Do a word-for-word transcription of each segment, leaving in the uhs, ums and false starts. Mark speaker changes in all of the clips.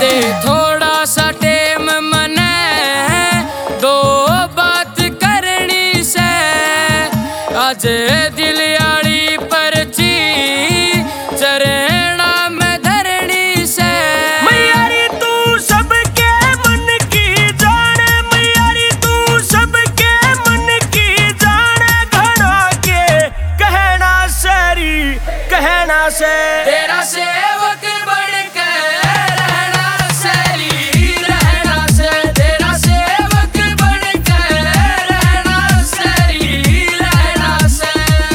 Speaker 1: दे थोड़ा सा टेम मने दो बात करनी से आज दिल आड़ी परची चरणा में धरनी से।
Speaker 2: मैयारी तू सबके मन की जाने, मैयारी तू सबके मन की जाने, घना के कहना सरी कहना से
Speaker 1: तेरा सेवक बन के रहना सरी रहना से, तेरा सेवक बन के रहना सरी रहना से।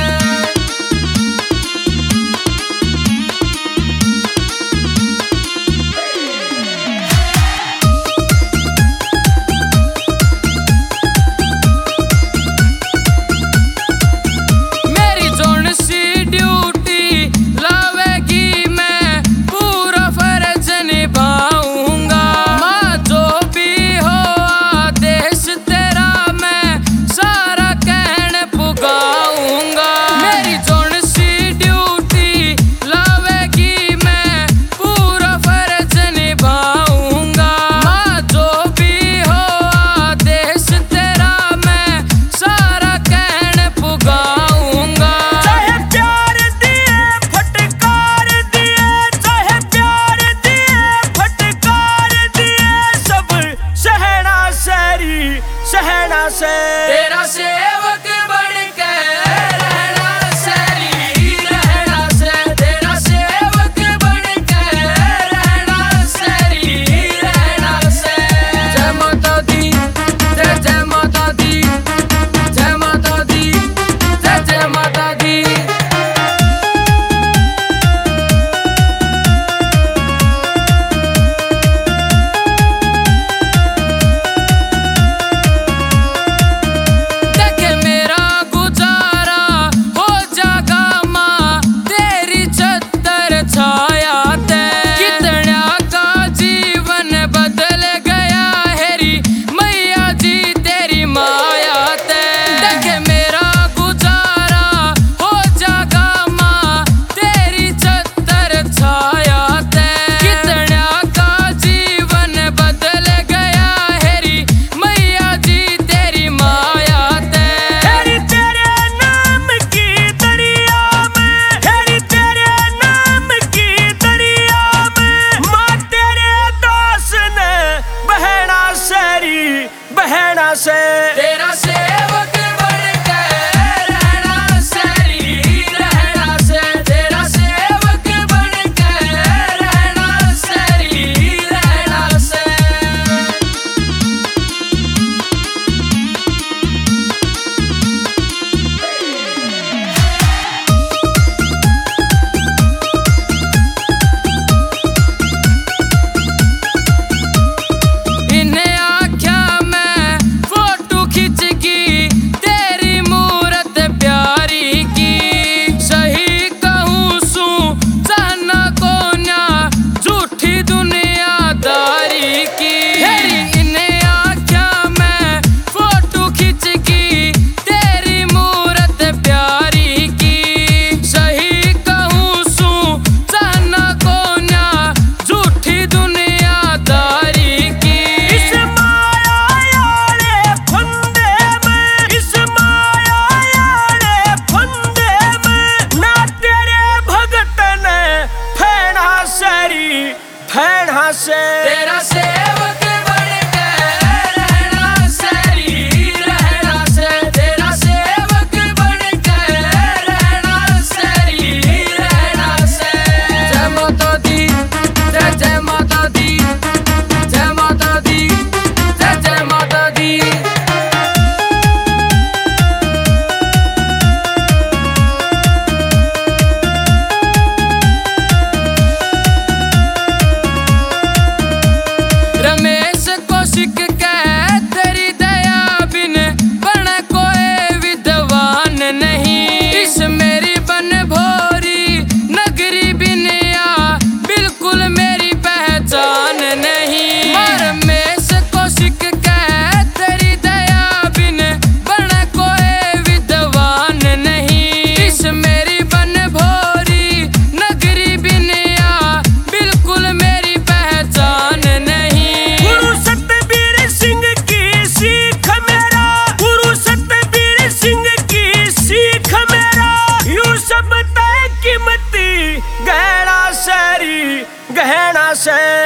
Speaker 1: मेरी जोन सी ड्यूटी लावेगी मैं पूरा फर्ज निभाऊंगा। माँ जो भी हो आदेश तेरा मैं सारा कहन पुगाऊंगा। मेरी जोन सी ड्यूटी लावेगी मैं पूरा फर्ज निभाऊंगा। माँ जो भी हो आदेश तेरा मैं सारा कहन पुगाऊंगा।
Speaker 2: चाहे प्यार दिए फटकार दिए, चाहे प्यार दिए फटकार दिए, सब सहना सरी सहना से
Speaker 1: तेरा सेवक बन के रहना सरी रहना से, तेरा सेवक बन के रहना सरी रहना से। जय माता दी जय जय माता दी, जय माता दी जय जय माता दी। देखे मेरा गुजारा हो जागा माँ तेरी छत्तर छाया ते। कितन्या का जीवन बदल गया हेरी मैया जी तेरी माया ते। देखे मेरा गुजारा हो जागा माँ तेरी छत्तर छाया ते। कितन्या का जीवन बदल गया हेरी मैया जी तेरी माया ते।
Speaker 2: हेरी तेरे नाम की दरिया में, हेरी तेरे नाम की दरिया में, माँ तेरे दास ने बहना सरी बहना से
Speaker 1: तेरा सेवक बन के रहना सरी रहना से, तेरा सेवक बन के रहना सरी रहना से। इन्हें आख्या मैं फोटो खींच की तेरी मूरत प्यारी की। सही कहूँ सू जाना कोन्या झूठी दुनियादारी की। हेरी इन्हें आख्या मैं फोटो खींच की तेरी मूरत प्यारी की। सही कहूँ सू जाना कोन्या झूठी दुनियादारी की।
Speaker 2: इस माया याले फंदे में, इस माया याले फंदे में, ना तेरे भगत ने फैना सरी फैना से
Speaker 1: तेरा सेवक बन के रहना सरी रहना से, तेरा सेवक बन के रहना सरी रहना से। जय माता दी जय जय माता दी, जय माता दी जय जय माता दी।
Speaker 2: से